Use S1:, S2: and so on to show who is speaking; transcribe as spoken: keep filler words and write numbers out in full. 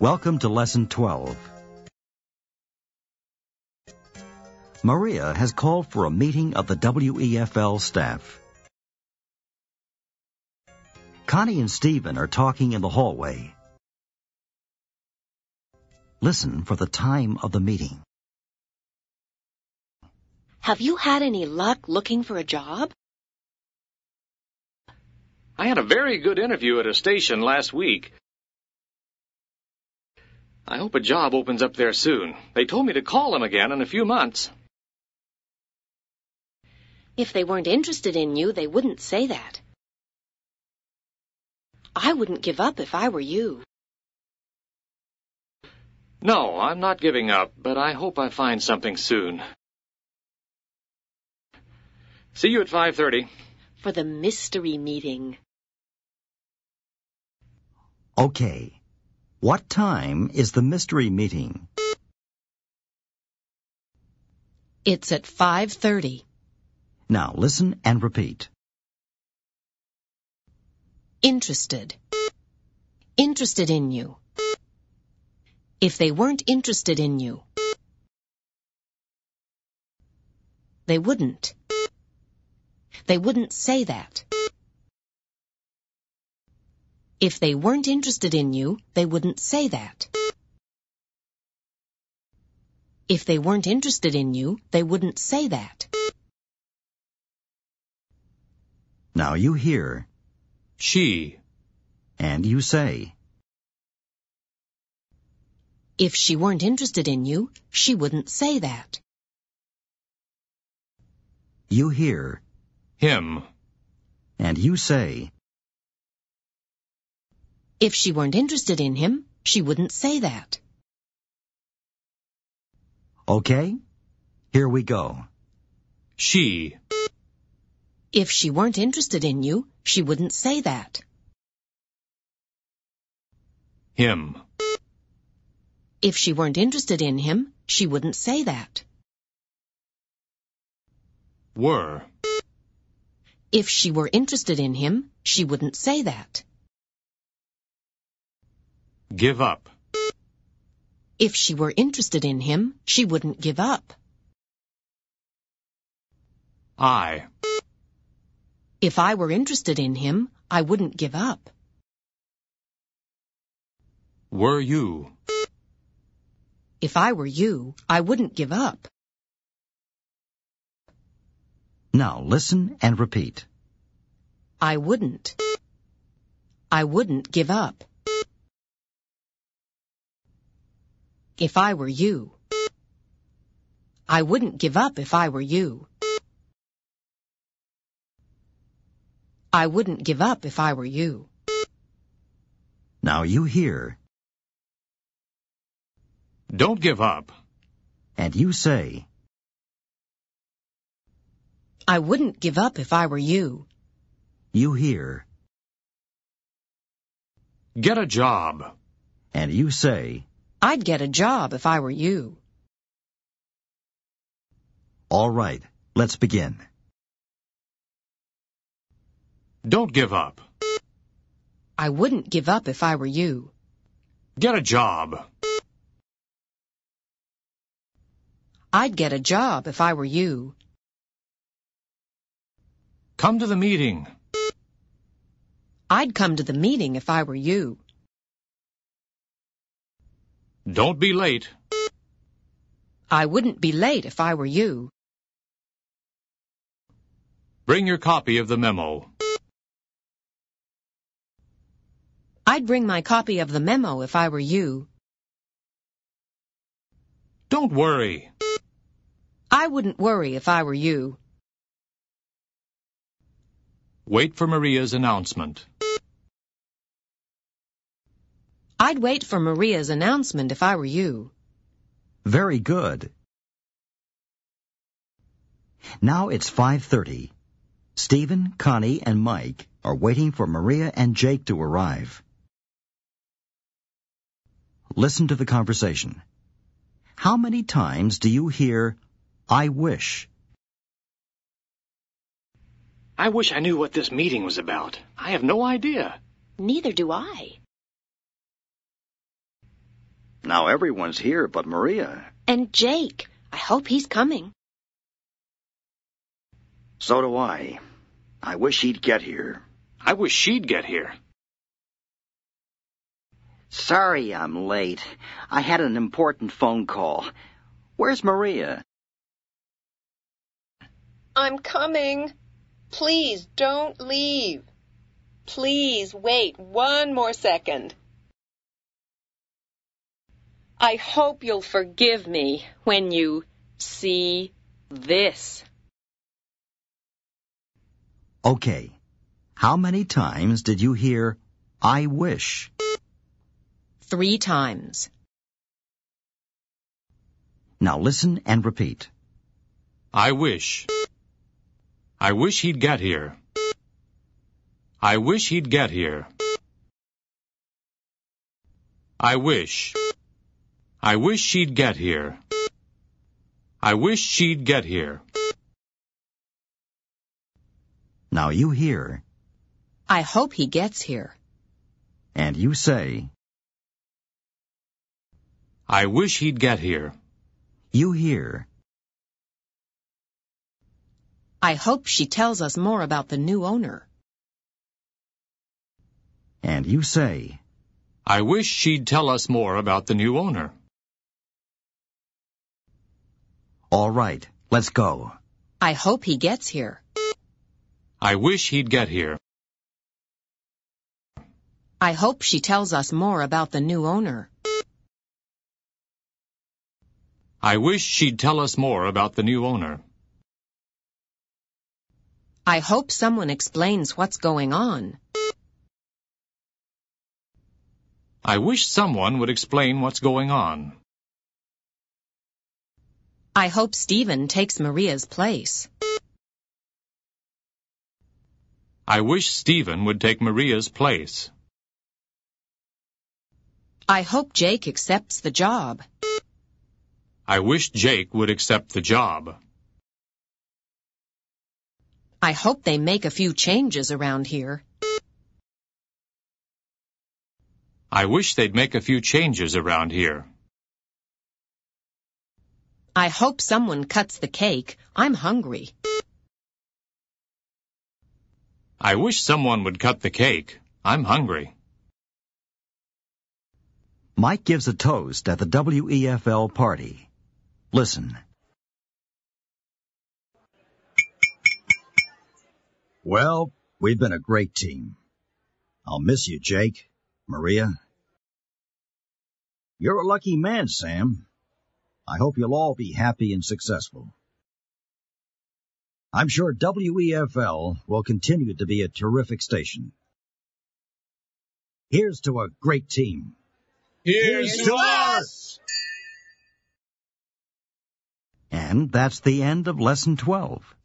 S1: Welcome to Lesson twelve. Maria has called for a meeting of the W E F L staff. Connie and Stephen are talking in the hallway. Listen for the time of the meeting.
S2: Have you had any luck looking for a job?
S3: I had a very good interview at a station last week. I hope a job opens up there soon. They told me to call them again in a few months.
S2: If they weren't interested in you, they wouldn't say that. I wouldn't give up if I were you.
S3: No, I'm not giving up, but I hope I find something soon. See you at five thirty.
S2: For the mystery meeting.
S1: Okay. What time is the mystery meeting?
S2: It's at five thirty.
S1: Now listen and repeat.
S2: Interested. Interested in you. If they weren't interested in you, they wouldn't. They wouldn't say that. If they weren't interested in you, they wouldn't say that. If they weren't interested in you, they wouldn't say that.
S1: Now you hear.
S3: She.
S1: And you say.
S2: If she weren't interested in you, she wouldn't say that.
S1: You hear.
S3: Him.
S1: And you say.
S2: If she weren't interested in him, she wouldn't say that.
S1: Okay? Here we go.
S3: She.
S2: If she weren't interested in you, she wouldn't say that.
S3: Him.
S2: If she weren't interested in him, she wouldn't say that.
S3: Were.
S2: If she were interested in him, she wouldn't say that.
S3: Give up.
S2: If she were interested in him, she wouldn't give up.
S3: I.
S2: If I were interested in him, I wouldn't give up.
S3: Were you.
S2: If I were you, I wouldn't give up.
S1: Now listen and repeat.
S2: I wouldn't. I wouldn't give up. If I were you. I wouldn't give up if I were you. I wouldn't give up if I were you.
S1: Now you hear.
S3: Don't give up.
S1: And you say.
S2: I wouldn't give up if I were you.
S1: You hear.
S3: Get a job.
S1: And you say.
S2: I'd get a job if I were you.
S1: All right, let's begin.
S3: Don't give up.
S2: I wouldn't give up if I were you.
S3: Get a job.
S2: I'd get a job if I were you.
S3: Come to the meeting.
S2: I'd come to the meeting if I were you.
S3: Don't be late.
S2: I wouldn't be late if I were you.
S3: Bring your copy of the memo.
S2: I'd bring my copy of the memo if I were you.
S3: Don't worry.
S2: I wouldn't worry if I were you.
S3: Wait for Maria's announcement.
S2: I'd wait for Maria's announcement if I were you.
S1: Very good. Now it's five thirty. Stephen, Connie, and Mike are waiting for Maria and Jake to arrive. Listen to the conversation. How many times do you hear, I wish?
S3: I wish I knew what this meeting was about. I have no idea.
S2: Neither do I.
S1: Now everyone's here but Maria.
S2: And Jake. I hope he's coming.
S1: So do I. I wish he'd get here.
S3: I wish she'd get here.
S1: Sorry I'm late. I had an important phone call. Where's Maria?
S4: I'm coming. Please don't leave. Please wait one more second. I hope you'll forgive me when you see this.
S1: Okay. How many times did you hear, I wish?
S2: Three times.
S1: Now listen and repeat.
S3: I wish. I wish he'd get here. I wish he'd get here. I wish. I wish she'd get here. I wish she'd get here.
S1: Now you hear.
S2: I hope he gets here.
S1: And you say.
S3: I wish he'd get here.
S1: You hear.
S2: I hope she tells us more about the new owner.
S1: And you say.
S3: I wish she'd tell us more about the new owner.
S1: All right, let's go.
S2: I hope he gets here.
S3: I wish he'd get here.
S2: I hope she tells us more about the new owner.
S3: I wish she'd tell us more about the new owner.
S2: I hope someone explains what's going on.
S3: I wish someone would explain what's going on.
S2: I hope Stephen takes Maria's place.
S3: I wish Stephen would take Maria's place.
S2: I hope Jake accepts the job.
S3: I wish Jake would accept the job.
S2: I hope they make a few changes around here.
S3: I wish they'd make a few changes around here.
S2: I hope someone cuts the cake. I'm hungry.
S3: I wish someone would cut the cake. I'm hungry.
S1: Mike gives a toast at the W E F L party. Listen. Well, we've been a great team. I'll miss you, Jake, Maria. You're a lucky man, Sam. I hope you'll all be happy and successful. I'm sure W E F L will continue to be a terrific station. Here's to a great team.
S5: Here's to us!
S1: And that's the end of Lesson twelve.